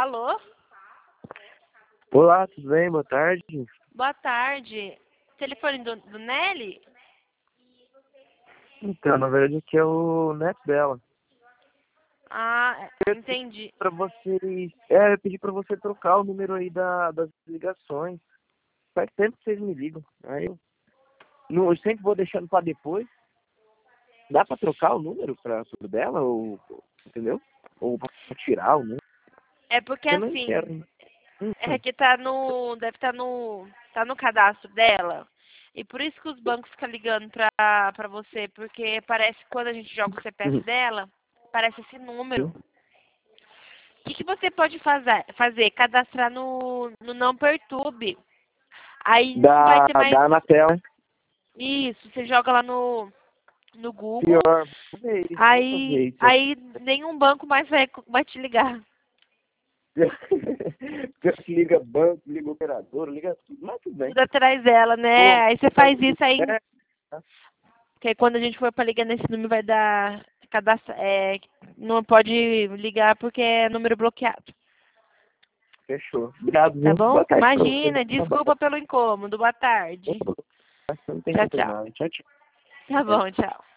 Alô? Olá, tudo bem? Boa tarde. Boa tarde. Telefone do Nelly? Então, na verdade, aqui é o neto dela. Ah, entendi. Pra vocês... eu pedi pra você trocar o número aí das ligações. Faz tempo que vocês me ligam. Aí eu sempre vou deixando pra depois. Dá pra trocar o número pro dela? Entendeu? Ou pra tirar o número? É porque Eu não assim, quero. Né? é que deve estar tá no cadastro dela. E por isso que os bancos ficam ligando pra você, porque parece que quando a gente joga o CPF dela, parece esse número. O que você pode fazer? Cadastrar no Não Perturbe. Aí não vai ter mais. Dá na tela. Isso, você joga lá no Google. Pior. Vou fazer isso, vou fazer isso. Aí nenhum banco mais vai te ligar. Liga banco, liga operador, liga tudo, mas tudo bem. Tudo atrás dela, né? Pô, Aí você tá faz tudo isso aí. certo. Que aí quando a gente for pra ligar nesse número vai dar. Não pode ligar porque é número bloqueado. Fechou. Obrigado, Tá viu? bom? Boa tarde pra você. Imagina, desculpa pelo incômodo. Boa tarde. Não tem Tchau, problema tchau. não. Tchau, tchau. Tá bom, tchau.